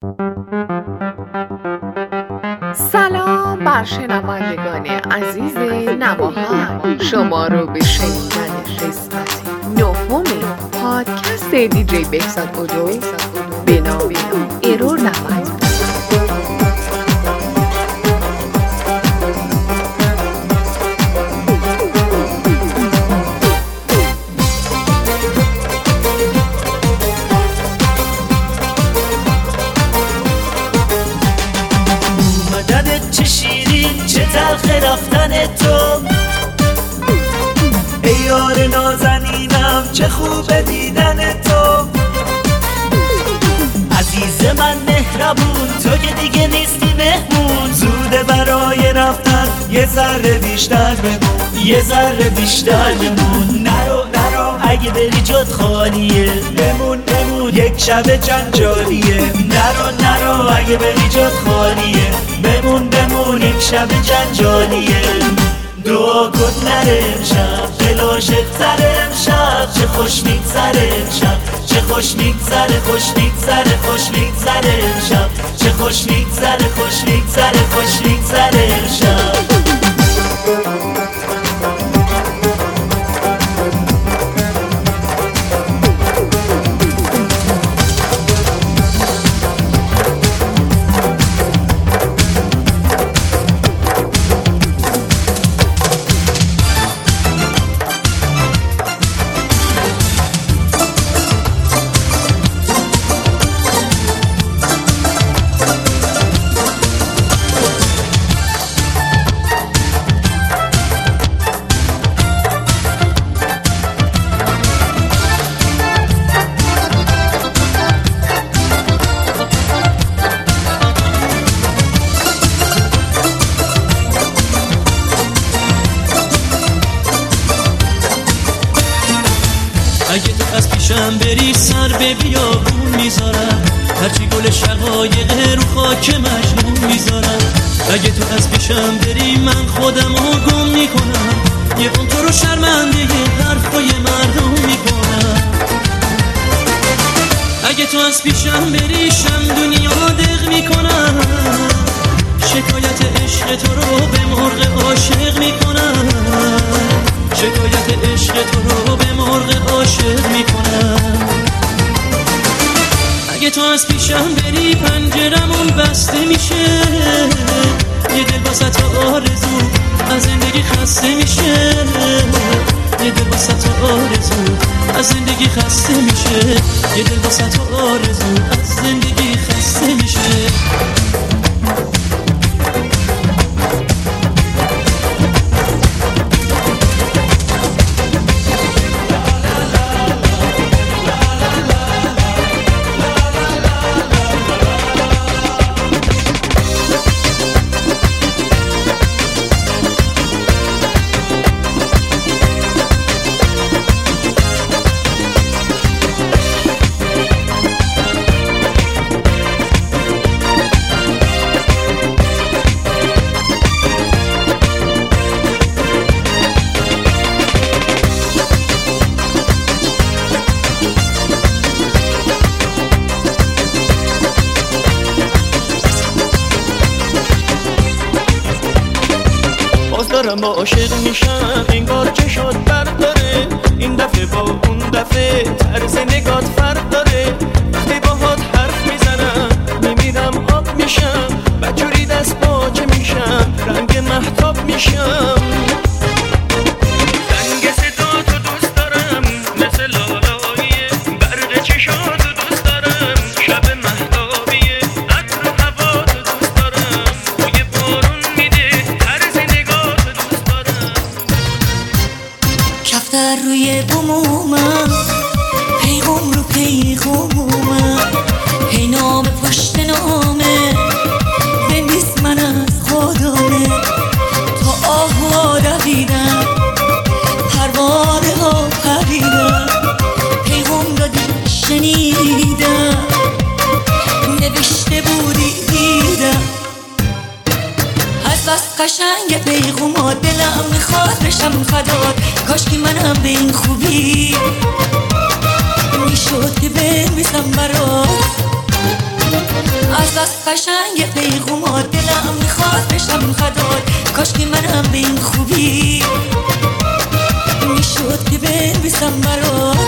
سلام بر شنوندگان عزیز نواهای، شما رو به شنیدن قسمت 9 پادکست دیجی بهزاد اودو به نام ایرور دعوت. تلخ رفتن تو ای یار نازنینم، چه خوب دیدن تو. عزیز من مهربون، تو که دیگه نیستی مهمون. زوده برای رفتن یه ذره بیشتر بمون، یه ذره بیشتر بمون. نرو نرو اگه بری جد خالیه، بمون بمون یک شب جنجالیه. نرو نرو اگه بری جد خالیه، بمون بمون یک شب جنجالیه. دعا کن نره امشب، دل عاشق‌تره امشب. چه خوش میگذره امشب، چه خوش میگذره، خوش میگذره، خوش میگذره امشب. چه خوش میگذره، خوش میگذره، خوش میگذره امشب. اگه تو از پیشم بری سر به بیابون میذارم، هرچی گل شقایق رو خاک مجنون میذارم. اگه تو از پیشم بری من خودمو گم میکنم، یه اون تو رو شرمنده حرفای مردم میکنم. اگه تو از پیشم بری شم دنیا دق میکنم، شکایت عشق تو رو به مرغ عاشق میکنم. شکایت عشق تو رو به مرغ عاشق میکنم. اگه تو از پیشم بری پنجرمون بسته میشه، یه دل واسه تو آرزو از زندگی خسته میشه. یه دل واسه تو آرزو از زندگی خسته میشه. یه دل واسه تو آرزو از زندگی خسته میشه. دارم با عاشق میشم، انگار که شد برداره. این دفعه با اون دفعه طرز نگات فرق داره. وقتی باهات حرف میزنم میمیرم آب میشم، بجوری دست باچه میشم، رنگ مهتاب میشم. رنگ صداتو دوست دارم مثل لالاییه، برق چشاتو دوست دارم شب مهتابیه. عطر و هواتو دوست دارم، بوی بارون میده، طرز نگاتو دوست دارم. کفتر روی بومومم، پیغام رو پیغامومم، هی نام پشت نامه، بنویس من از خودمه. تا آها دویدم، پروانه ها پریدم، پیغام دادی شنیدم، نوشته بودی دیدم. از بس قشنگ پیغوما دلم میخواد بشم فدات. کاش که منم به این خوبی میشد که بنویسم برات. از بس قشنگ پیغومات دلم میخواد بشم فدات. کاش که منم به این خوبی میشد که بنویسم برات.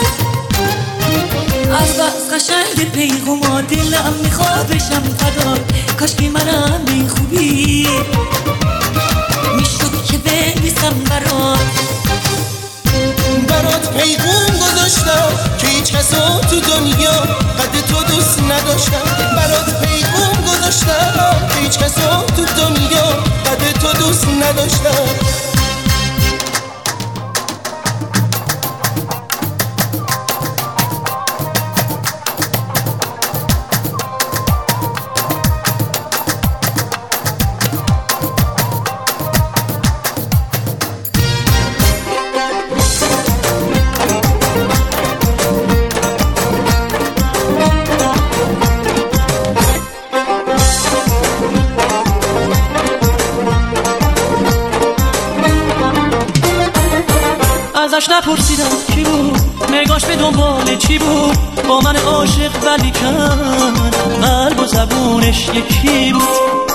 از بس قشنگ پیغومات دلم میخواد بشم فدات. کاش که منم به این خوبی میشد که بنویسم برات. برات پیغوم گذاشتم که هیچ کسا تو دنیا قد تو دوست نداشتم. برات پیغوم گذاشتم که هیچ کسا تو دنیا قد تو دوست نداشتم. ازش نپرسیدم کی بود، نگاش به دنبال چی بود. با من عاشق ولی کن قلب و زبونش یکی بود.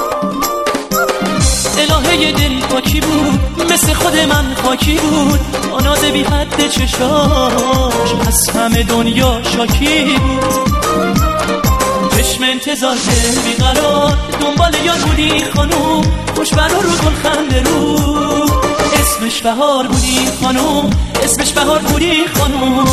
الهه دل با کی بود، مثل خود من خاکی بود. با ناز بی حد چشاش از همه دنیا شاکی بود. چشم انتظار دل بیقرار دنبال یار بودی خانوم. خوشبرا رو گل خنده رو اسمش بهار بودی خانوم. اسمش بهار بودی خانوم.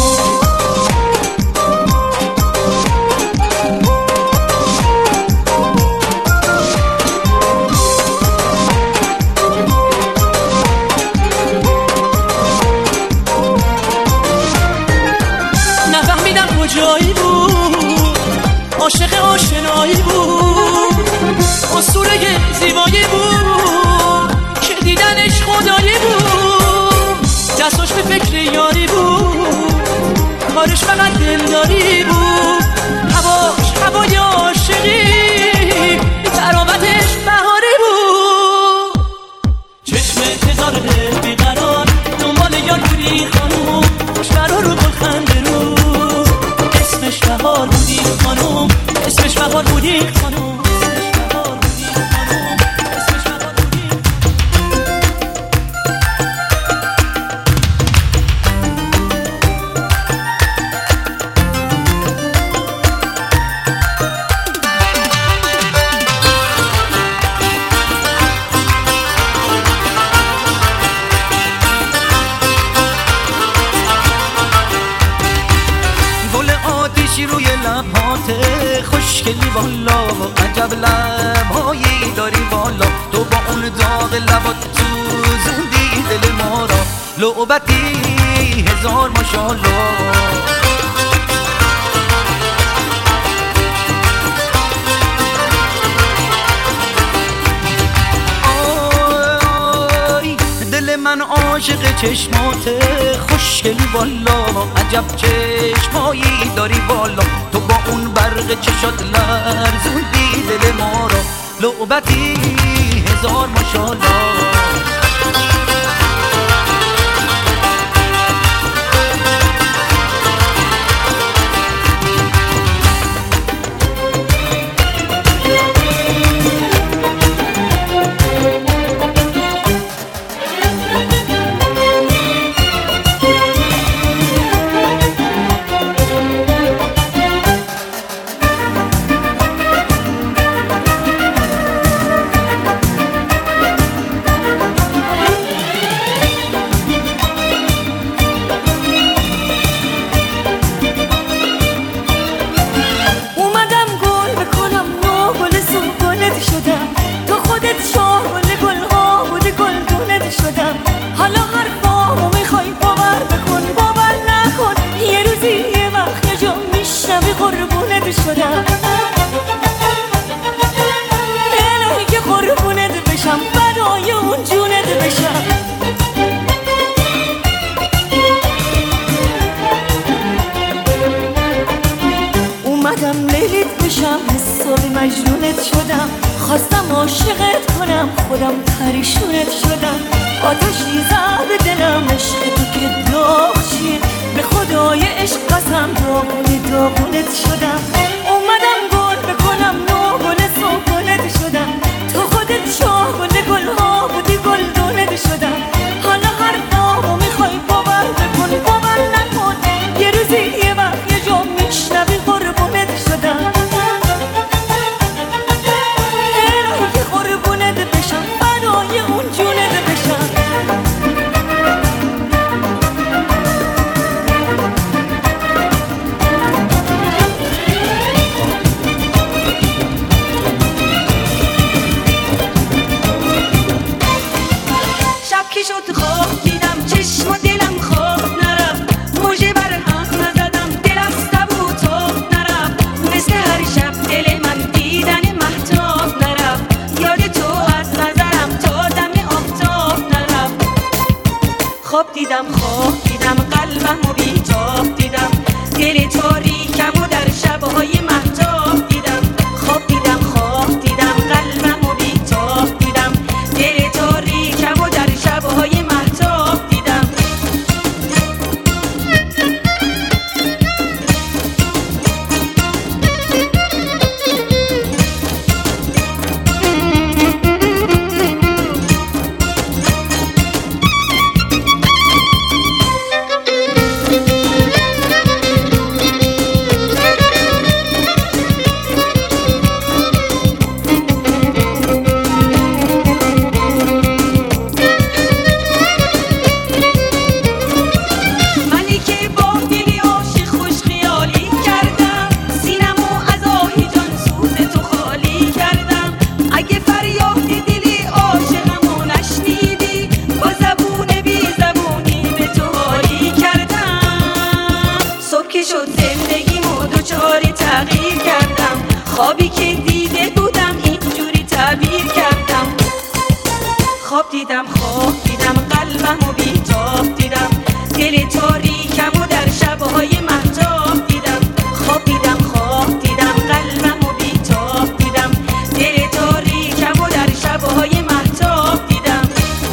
نفهمیدم کجایی بود، عاشق آشنایی بود. اسطوره زیبایی بود که دیدنش خدایی بود. دستاش به فکر یاری بود، کارش فقط دلداری بود. هواش هوای عاشقی، تراوتش بهاری بود. چشم انتظار دل بیقرار دنبال یار بودی خانوم. خوشبرا رو گل خنده رو اسمش بهار بودی خانوم. اسمش بهار بودی خانوم. روی لبهات خوشگلی والا، عجب لبهایی داری والا. تو با اون داغ لبات تو زندی دل ما را، لعبتی هزار ماشاءالله. دل من عاشق چشماته خوشگلی والا، عجب چشمایی داری والا. تو با اون برق چشات لرزوندی دل ما را، لعبتی هزار ماشاءالله. مجنونت شدم، خواستم عاشقت کنم، خودم پریشونت شدم. آتشی زد به دلم عشق تو که داغ چیه، به خدای عشق قسم داغونت شدم. اومدم گل بکنم تغییر کردم. خوابی که دیده بودم اینجوری تعبیر کردم. خواب دیدم قلبمو بی‌تاب دیدم، دل تاریکمو در شب‌های مهتاب دیدم. خواب دیدم قلبمو بی‌تاب دیدم، دل تاریکمو در شب‌های مهتاب دیدم.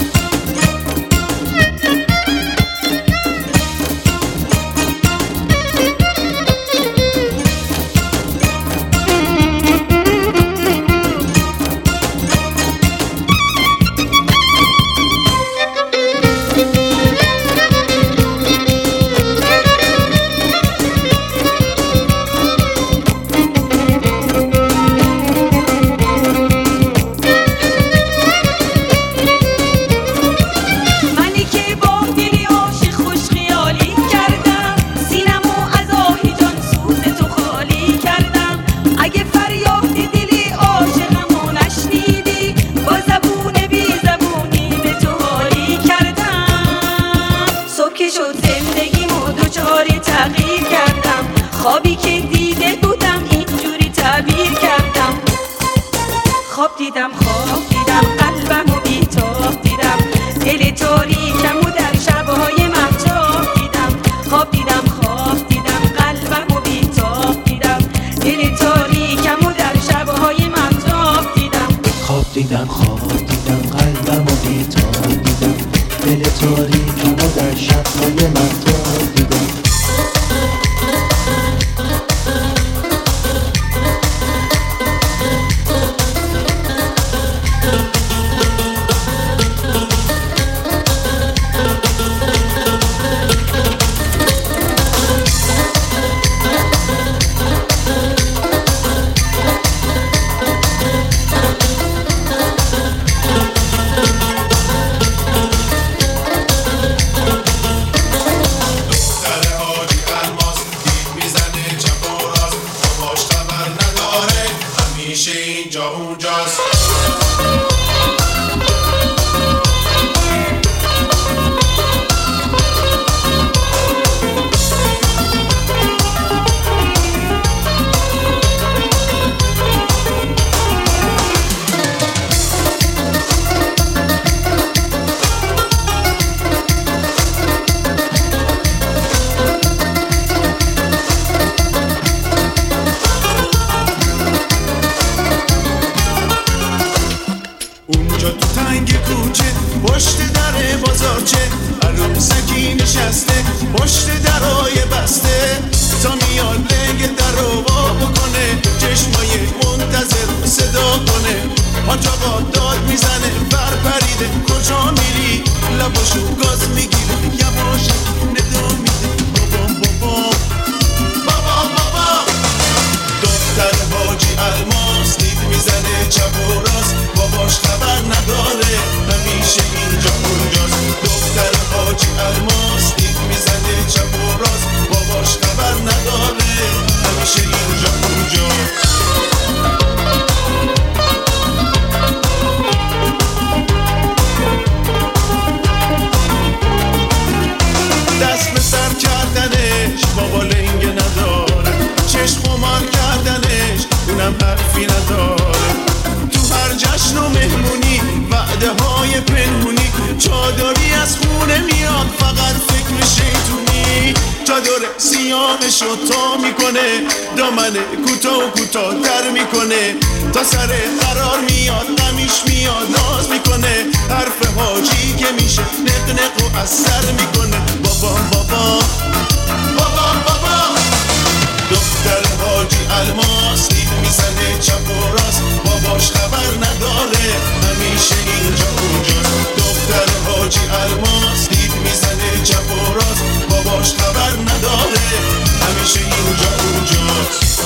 خوابی که دیده بودم اینجوری تعبیر کردم. خواب دیدم قلبمو بی‌تاب دیدم، دل تاریکمو در شب‌های مهتاب دیدم. خواب دیدم قلبمو بی‌تاب دیدم، دل تاریکمو در شب‌های مهتاب دیدم. خواب دیدم قلبمو بی‌تاب دیدم، دل تاریکمو در شب‌های مهتاب دیدم. اینجا اونجاست. اونجا تو تنگ کوچه پشت در بازارچه عروسکی نشسته پشت درای بسته تا میاد لنگ در رو وا بکنه چشمای منتظر صدا کنه آنجا با داد میزنه بر پریده کجا میری لباشو گاز میگیره یواش ندا میده بابا دختر حاجی الماس دید میزنه چپ و راست باباش خبر نداره همیشه اینجا اونجاست. دختر حاجی الماس دید میزنه چپ و راست باباش خبر نداره همیشه اینجا اونجاست. دست به سر کردنش بابا لنگ نداره چشم خمار کردنش اونم حرفی نداره. تو هر جشن و مهمونی وعده های پنهونی چادری از خونه میاد فقط فکر شیطونی چادر سیاهشو تا میکنه دامن کوتاه تر میکنه تا سر قرار میاد غمیش میاد ناز میکنه حرف حاجی که میشه نقنق و از سر میکنه بابا دختر حاجی الماس دید میزنه چپ و راست باباش خبر نداره همیشه اینجا اونجاست. دختر حاجی الماس دید میزنه چپ و راست باباش خبر نداره همیشه اینجا اونجاست.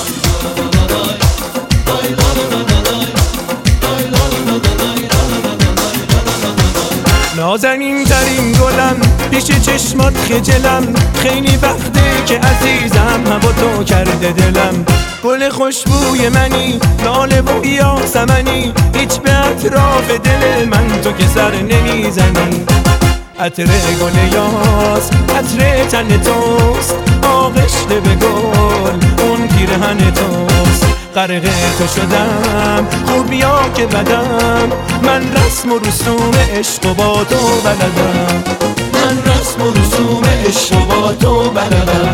نازنین ترین گلم پیش چشمات خجلم خیلی وقته که عزیزم هوا تو کرده دلم گل خوشبوی منی لاله و یاسمنی هیچ به اطراف دل من تو که سر نمیزنی عطر گل یاس عطر تن توست آغشته به گل اون پیرهن توست، غرق تو شدم. خب بیا که بدم، من رسم و رسوم عشق و با تو بلدم، من رسم و رسوم عشق و با تو بلدم.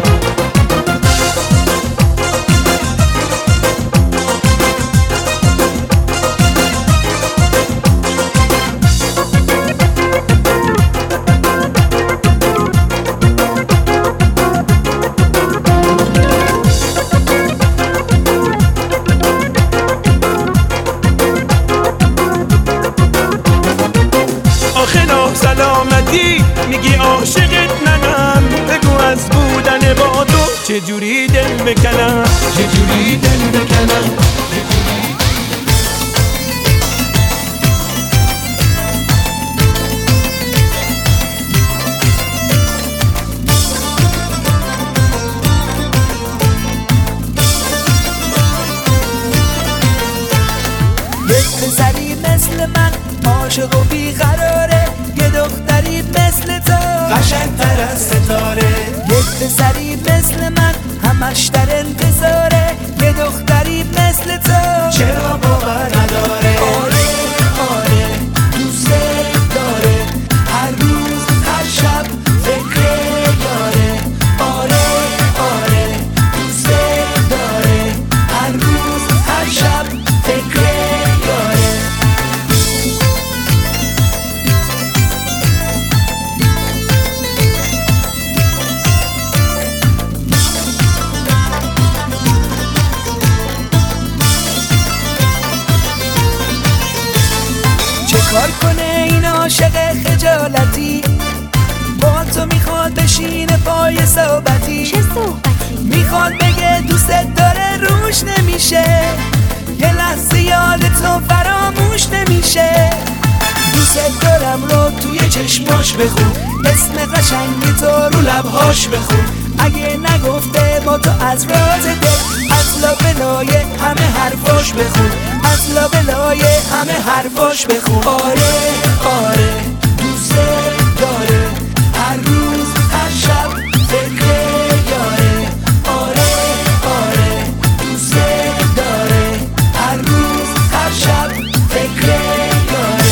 سلامتی میگی عاشقت منم، بگو از بودن با تو چجوری دل بکنم، چجوری دل بکنم. یک پسری مثل من عاشق و بیقراره، یه دختری مثل تو قشنگ‌تر از ستاره. یک پسری مثل من همش در انتظاره، یه دختری مثل تو چرا باور نداره؟ آره آره دوست داره، هر روز هر شب فکر یاره. آره آره دوست داره، هر روز هر شب فکر یاره. کار کنه این عاشق خجالتی، با تو میخواد بشینه پای صحبتی. چه صحبتی؟ میخواد بگه دوست داره روش نمیشه، یه لحظه یاد تو فراموش نمیشه. دوست دارم رو توی چشماش بخون، اسم قشنگی تو رو لبهاش بخون. اگه نگفته با تو از راز دل، از لابلای همه حرفاش بخون، از لابلای همه حرفاش بخون. آره آره دوست داره، هر روز هر شب فکر یاره. آره آره دوست داره، هر روز هر شب فکر یاره.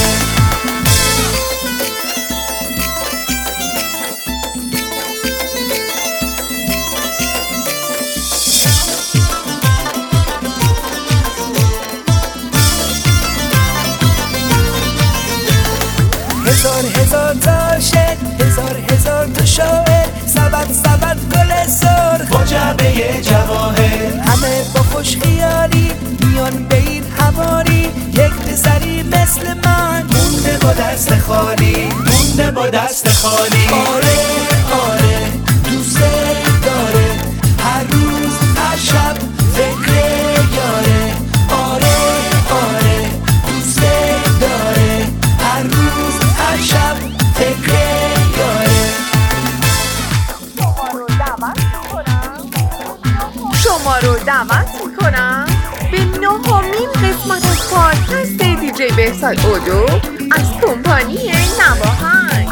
هزار هزار تا شعر، هزار هزار تا شاعر، سبد سبد گل سرخ با جعبه جواهر، همه با خوش خیالی میان به این حواری. یک پسری مثل من مونده با دست خالی، مونده با دست خالی. آره آره دوست داره، هر روز هر شب فکر یاره. آره آره دوست داره، هر روز هر شب فکر یاره. شما رو دعوت میکنم به 9مین قسمت از پادکست دیجی بهزاد اودو از کمپانی نواهنگ.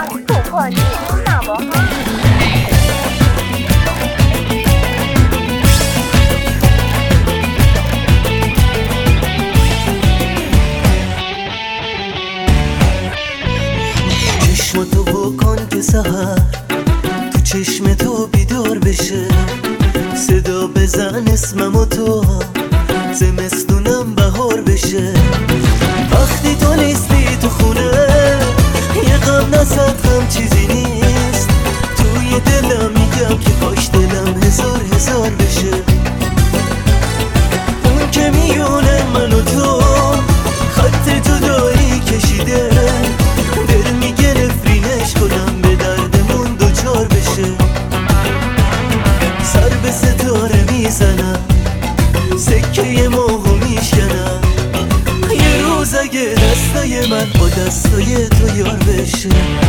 چشمتو بکن که سحر تو چشم تو بیدار بشه، صدا بزن اسممو تو زمستونم بهار بشه. وقتی تو نیستی تو خونه یه غم نزد، غم چیزی نیست توی دلم، میگم که کاش دلم هزار هزار بشه. اون که میونه من و تو خط تو داری کشیده، دل میگه نفرینش کنم به دردمون دوچار بشه. سر به ستاره میزنم، سکه ماهو میشکنم، یه روز اگه دستای من با دستای تو یار بشه.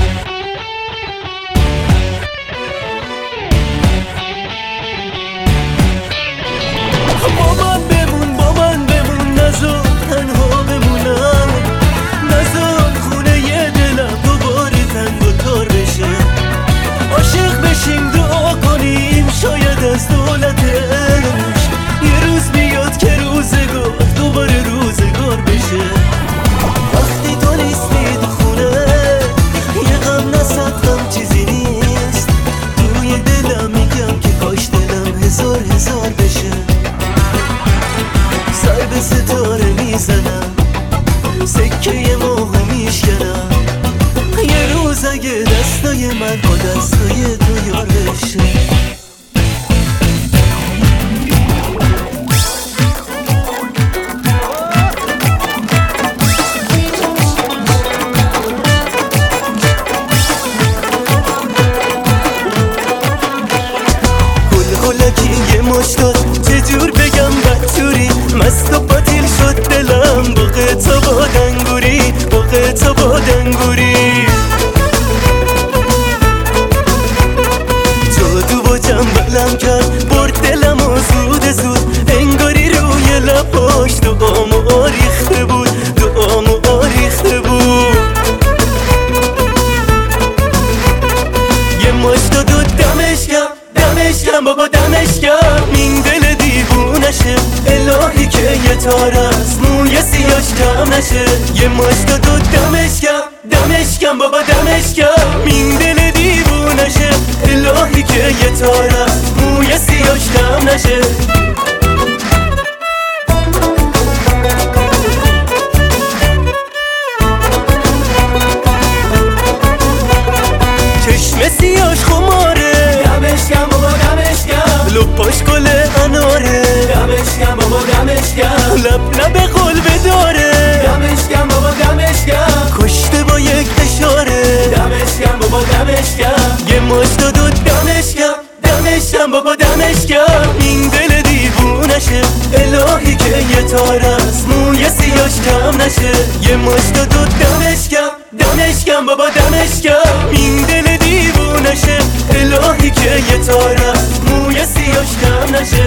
با من بمون نذار تنها بمونم، نذار خونه یه دلم دوباره تنگ و تار بشه. عاشق بشیم دعا کنیم شاید از دولتش تار است موی سیاش کم نشه یه مشت دو دمش کم بابا دمش کم این دل دیوونشه الهی که یه تار است موی سیاش کم نشه چشم سیاش خماره دمش کم بابا دمش کم لپاش گل اناره دمش کم بابا دمش کم لب قلب داره دمش کم بابا دمش کم کشته با یک اشاره دمش کم بابا دمش کم یه مشت دو دمش کم بابا دمش کم این دل دیوونشه الهی که یه تار است موی سیاش کم نشه یه مشت دو دمش کم بابا دمش کم این دل دیوونشه الهی که یه تار است موی سیاش کم نشه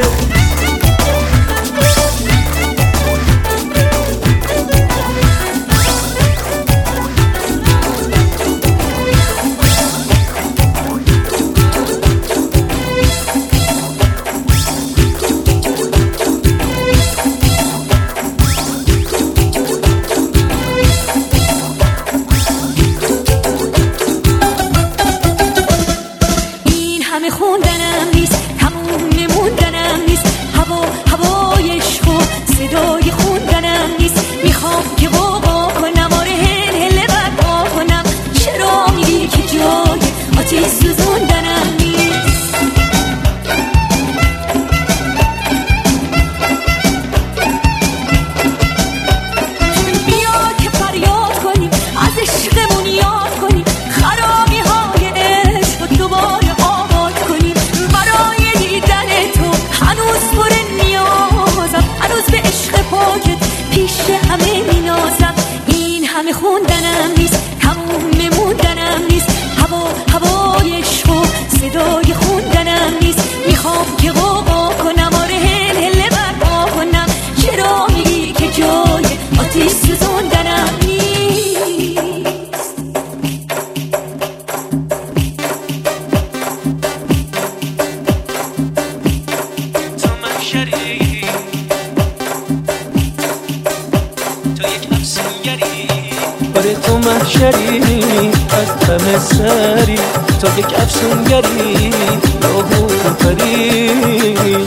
تو یک افسونگری لاهو پری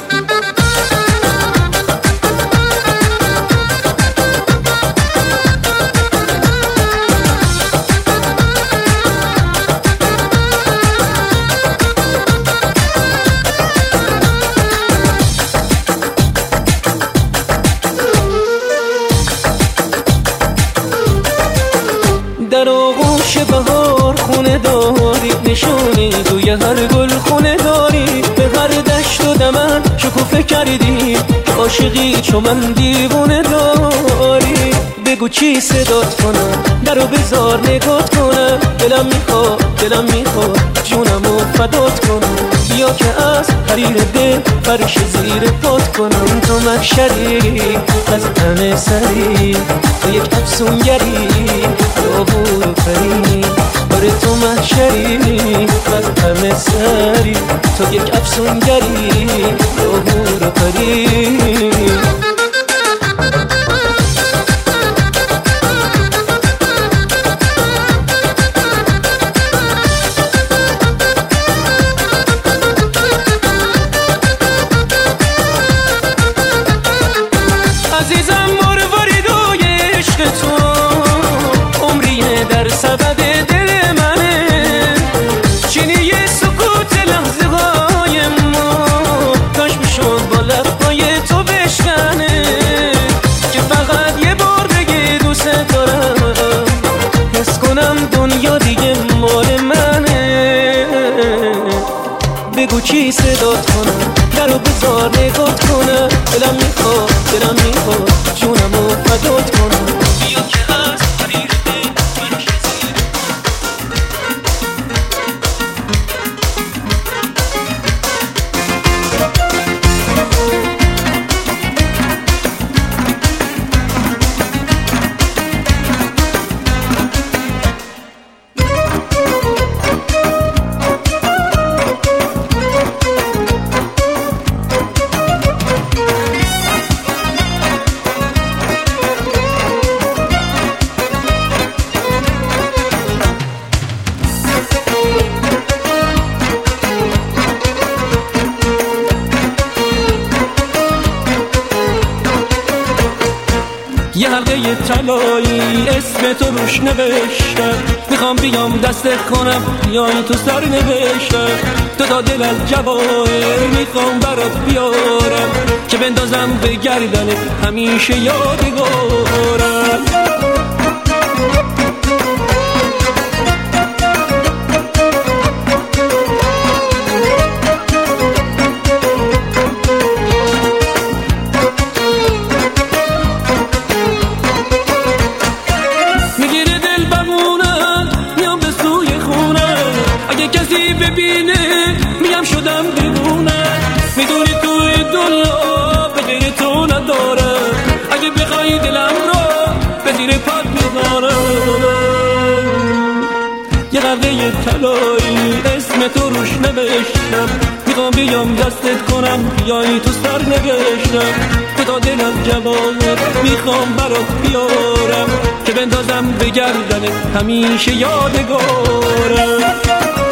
در آغوش بهار خونه داری نشونی توی هر گل خونه داری به هر دشت و دمن شکوفه کردی که عاشقی چو من دیوونه داری بگو چی صدات کنم درو بذار نگات کنم دلم میخواد جونمو فدات کنم بیا که از حریر دل فرش زیر پات کنم تو محشری از همه سری تو یک افسونگری لاهو پری آره تو محشری از همه سری تو یک افسونگری لاهو پری بگو چی صدات کنم درو بذار نگات کنم دلم میخواد جونمو فدات کنم بیا که از حریر دل فرش زیر یه حلقه طلایی اسم تو روش نوشتم، میخوام بیام دستت کنم بیای تو سر نوشتم. تو تا دل از جواهر میخوام برات بیارم که بندازم به گردنت همیشه یادگارم. ببینه میگم شدم دیوونه، میدونی توی دنیا به غیر تو ندارم، اگه بخوای دلم رو به زیر پات میذارم. یه قرده طلایی اسم تو روش نوشتم، میخوام بیام دستت کنم بیای تو سر نوشتم. تو تا دلم جواهر میخوام برات بیارم که بندازم به گردنت همیشه یادگارم.